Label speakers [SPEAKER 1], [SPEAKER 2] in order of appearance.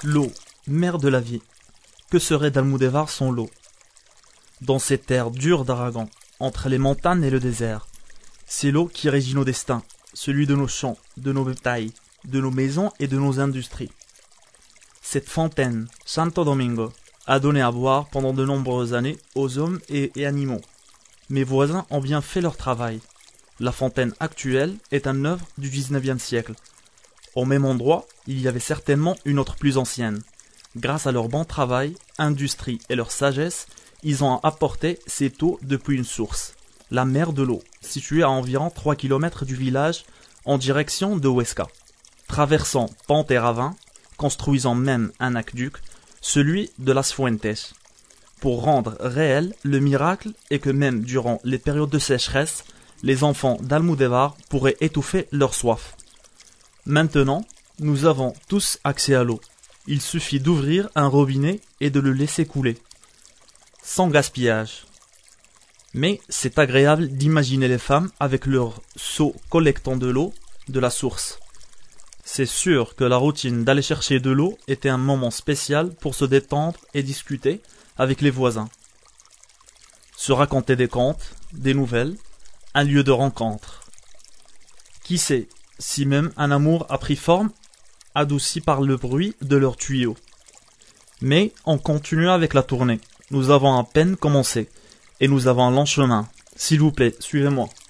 [SPEAKER 1] L'eau, mère de la vie. Que serait d'Almoudévar sans l'eau? Dans ces terres dures d'Aragon, entre les montagnes et le désert, c'est l'eau qui régit nos destins, celui de nos champs, de nos bétails, de nos maisons et de nos industries. Cette fontaine, Santo Domingo, a donné à boire pendant de nombreuses années aux hommes et animaux. Mes voisins ont bien fait leur travail. La fontaine actuelle est une œuvre du 19e siècle. Au même endroit, il y avait certainement une autre plus ancienne. Grâce à leur bon travail, industrie et leur sagesse, ils ont apporté cette eau depuis une source, la mer de l'eau, située à environ 3 km du village en direction de Huesca. Traversant pentes et ravins, construisant même un aqueduc, celui de Las Fuentes, pour rendre réel le miracle et que même durant les périodes de sécheresse, les enfants d'Almoudévar pourraient étouffer leur soif. Maintenant, nous avons tous accès à l'eau. Il suffit d'ouvrir un robinet et de le laisser couler. Sans gaspillage. Mais c'est agréable d'imaginer les femmes avec leurs seaux collectant de l'eau de la source. C'est sûr que la routine d'aller chercher de l'eau était un moment spécial pour se détendre et discuter avec les voisins. Se raconter des contes, des nouvelles, un lieu de rencontre. Qui sait si même un amour a pris forme, adouci par le bruit de leurs tuyaux. Mais on continue avec la tournée. Nous avons à peine commencé, et nous avons un long chemin. S'il vous plaît, suivez-moi.